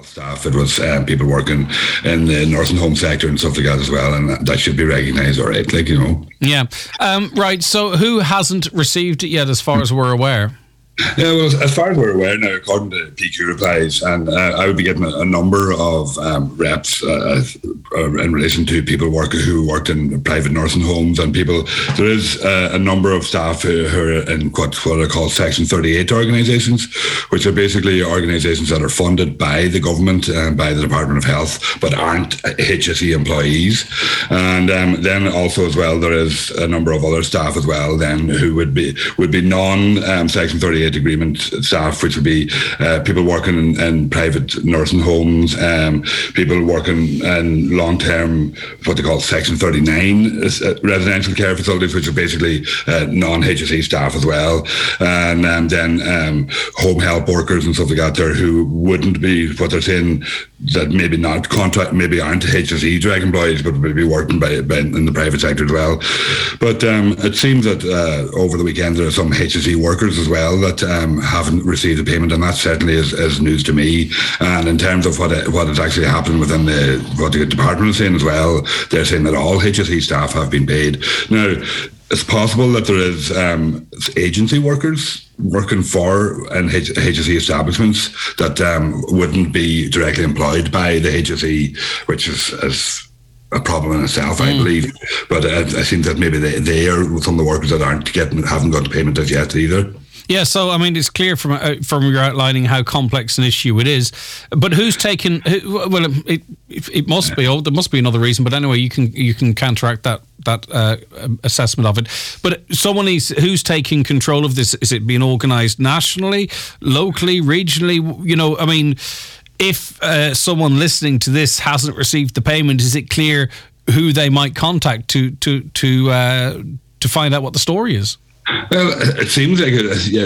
staff. It was people working in the nursing home sector and stuff like that as well, and that should be recognised, all right, like, you know. Yeah. Right, so who hasn't received it yet as far as we're aware? Yeah, well, as far as we're aware now, according to PQ replies, and I would be getting a number of reps in relation to people who worked in private nursing homes and people. There is a number of staff who are in what are called Section 38 organisations, which are basically organisations that are funded by the government and by the Department of Health, but aren't HSE employees. And then also as well, there is a number of other staff as well then who would be non-Section 38 agreement staff, which would be people working in private nursing homes, people working in long-term, what they call Section 39 residential care facilities, which are basically non-HSE staff as well, and then home help workers and stuff like that there who wouldn't be, what they're saying, that maybe not contract, maybe aren't HSE direct employees, but would be working by in the private sector as well. But it seems that over the weekend there are some HSE workers as well that haven't received a payment, and that certainly is news to me. And in terms of what is actually happening within what the department is saying as well, they're saying that all HSE staff have been paid. Now, it's possible that there is agency workers working for HSE establishments that wouldn't be directly employed by the HSE, which is a problem in itself, I believe. But I think that maybe they are some of the workers that haven't got the payment as yet either. Yeah, so I mean, it's clear from your outlining how complex an issue it is. But who's taken? Well, it must be. Oh, there must be another reason. But anyway, you can counteract that assessment of it. But who's taking control of this? Is it being organised nationally, locally, regionally? You know, I mean, if someone listening to this hasn't received the payment, is it clear who they might contact to find out what the story is? Well, it seems like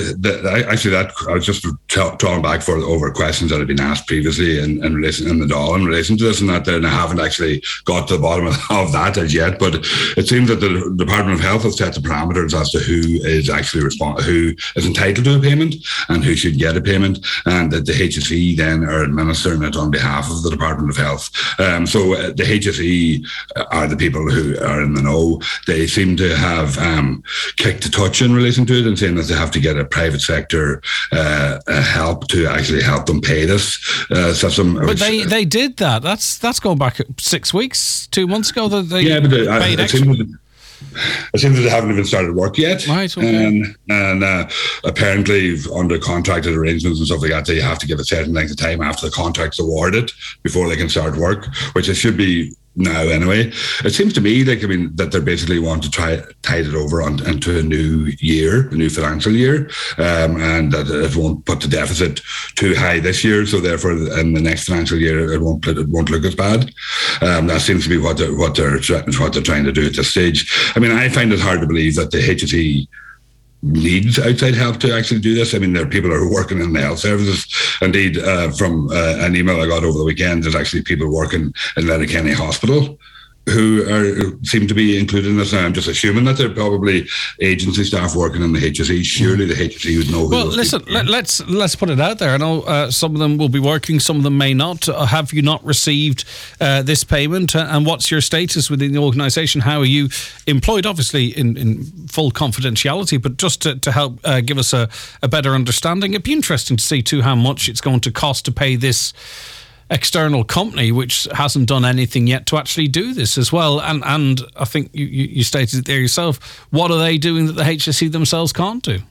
I was just drawn back over questions that had been asked previously in relation to this and that, and I haven't actually got to the bottom of that as yet. But it seems that the Department of Health has set the parameters as to who is actually who is entitled to a payment and who should get a payment, and that the HSE then are administering it on behalf of the Department of Health. So the HSE are the people who are in the know. They seem to have kicked the touch in relation to it and saying that they have to get a private sector help to actually help them pay this system. But they did that. That's going back 6 weeks, 2 months ago. That they paid extra. It seems that they haven't even started work yet. Right, okay. And apparently under contracted arrangements and stuff like that, they have to give a certain length of time after the contract's awarded before they can start work, which it should be now anyway. It seems to me that they basically want to tide it over into a new year, a new financial year, and that it won't put the deficit too high this year, so therefore in the next financial year it won't look as bad. That seems to be what they're trying to do at this stage. I mean, I find it hard to believe that the HSE needs outside help to actually do this. I mean, there are people who are working in the health services. Indeed, from an email I got over the weekend, there's actually people working in Letterkenny Hospital who seem to be included in this. Now, I'm just assuming that they're probably agency staff working in the HSE. Surely the HSE would know who. Well, listen, let's put it out there. I know some of them will be working, some of them may not. Have you not received this payment? And what's your status within the organisation? How are you employed? Obviously in full confidentiality, but just to help give us a better understanding. It'd be interesting to see too how much it's going to cost to pay this external company which hasn't done anything yet to actually do this as well. And I think you stated it there yourself. What are they doing that the HSE themselves can't do?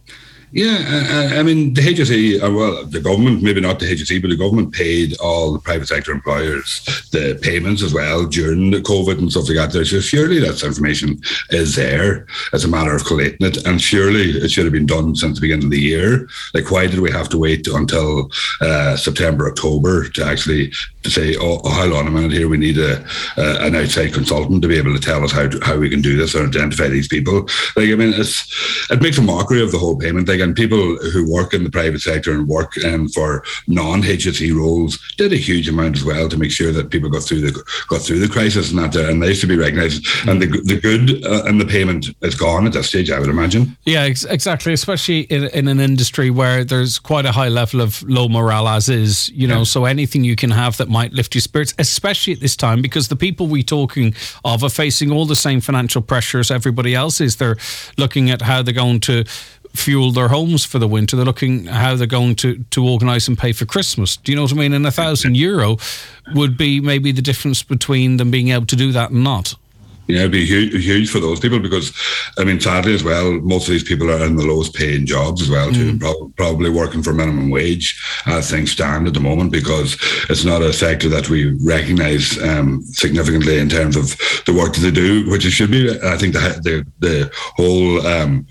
Yeah, I mean, the HSE, well, the government, maybe not the HSE, but the government paid all the private sector employers the payments as well during the COVID and stuff like that. So surely that information is there. It's a matter of collating it, and surely it should have been done since the beginning of the year. Like, why did we have to wait until September, October to actually say, oh, hold on a minute here, we need an outside consultant to be able to tell us how we can do this or identify these people? Like, I mean, it makes a mockery of the whole payment. Like, and people who work in the private sector and work for non-HSE roles did a huge amount as well to make sure that people got through the crisis and that, and they should be recognised. And the good and the payment is gone at this stage, I would imagine. Yeah, exactly. Especially in an industry where there's quite a high level of low morale, as is, so anything you can have that might lift your spirits, especially at this time, because the people we're talking of are facing all the same financial pressures everybody else is. They're looking at how they're going to fuel their homes for the winter. They're looking at how they're going to organise and pay for Christmas. Do you know what I mean? And €1,000 would be maybe the difference between them being able to do that and not. Yeah, it'd be huge for those people because, I mean, sadly as well, most of these people are in the lowest paying jobs as well too, probably working for minimum wage as things stand at the moment, because it's not a sector that we recognise significantly in terms of the work that they do, which it should be. I think the whole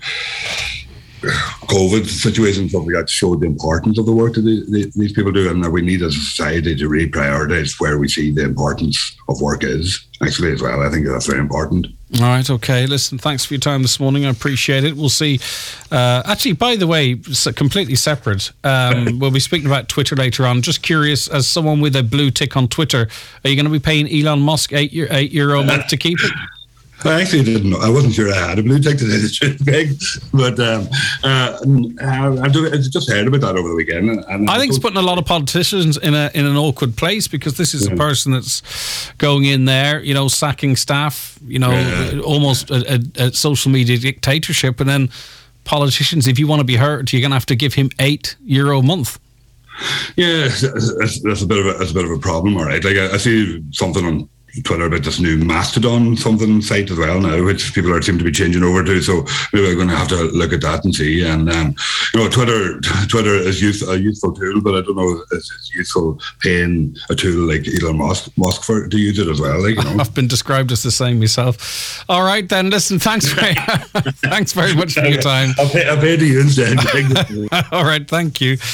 COVID situation, stuff like that, showed the importance of the work that these people do, and that we need as a society to really prioritise where we see the importance of work is, actually, as well. I think that's very important. All right, okay. Listen, thanks for your time this morning. I appreciate it. We'll see. Actually, by the way, completely separate. We'll be speaking about Twitter later on. Just curious, as someone with a blue tick on Twitter, are you going to be paying Elon Musk €8 a month to keep it? I actually didn't know. I wasn't sure I had a blue tick to say the truth, big, but I just heard about that over the weekend. And I think it's putting a lot of politicians in an awkward place, because this is a person that's going in there, sacking staff, almost a social media dictatorship, and then politicians, if you want to be heard, you're going to have to give him €8 a month. Yeah, that's a bit of a problem, all right. Like I see something on Twitter about this new Mastodon something site as well now, which people seem to be changing over to. So maybe we're going to have to look at that and see. And Twitter is a useful tool, but I don't know if it's useful paying a tool like Elon Musk to use it as well. I've been described as the same myself. All right, then. Listen, thanks very much for your time. I'll pay to you instead. All right, thank you.